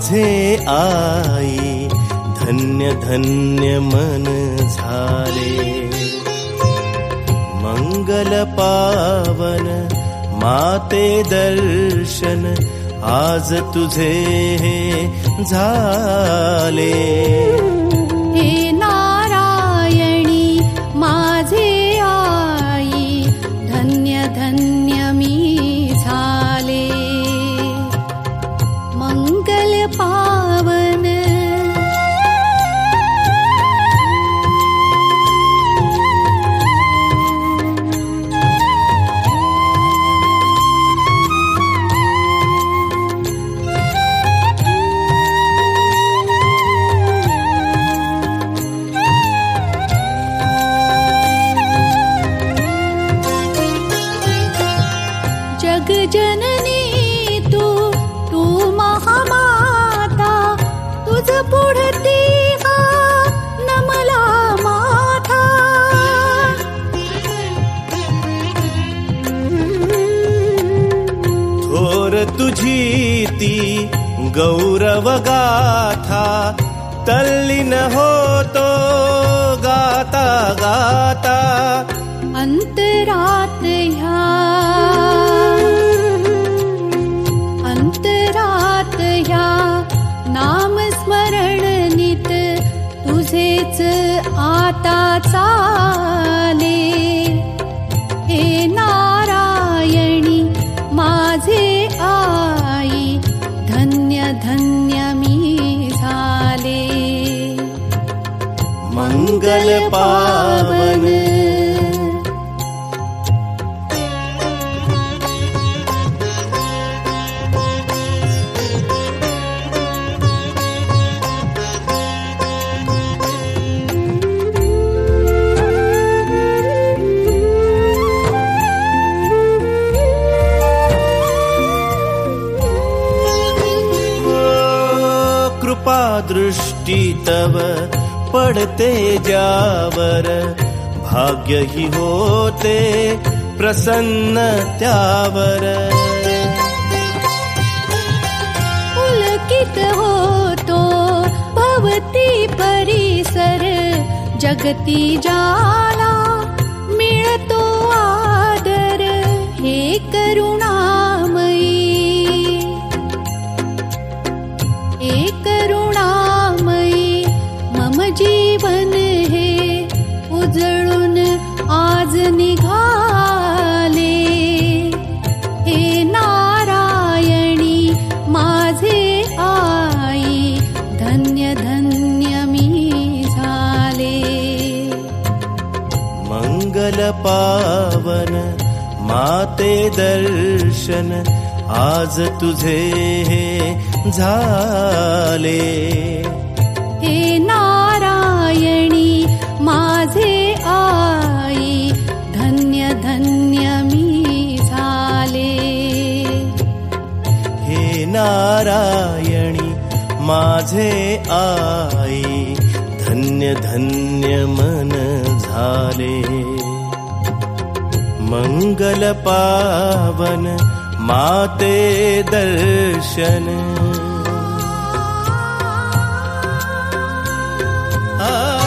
माझे आई, धन्य धन्य मन झाले. मंगल पावन माते दर्शन, आज तुझे झाले. हे नारायणी माझे आई, धन्य धन्य मी झाले. मंगल पावन जननी तू महामाता, तुझ पुढती हा नमला माथा. थोर तुझी ती गौरव गाथा, तल्लीन होतो गाता गाता. अंतरात ह्या नाम स्मरण नित, तुझेच आता चाले. हे नारायणी माझे आई, धन्य धन्य मी झाले. मंगल पावन कृपा दृष्टी तव पडते ज्यावर, भाग्य ही होते प्रसन्न त्यावर. पुलकित होतो भवती परिसर, जगती जाला मिळतो आदर. हे करुणामयी, हे करुणामयी मम जीवन हे उजळून आज निघाले. हे नारायणी माझे आई, धन्य धन्य मी झाले. मंगल पावन माते दर्शन, आज तुझे झाले. हे नारायणी माझे आई, धन्य धन्य मी झाले. हे नारायणी माझे आई, धन्य धन्य मन झाले. मंगल पावन माते दर्शन. आ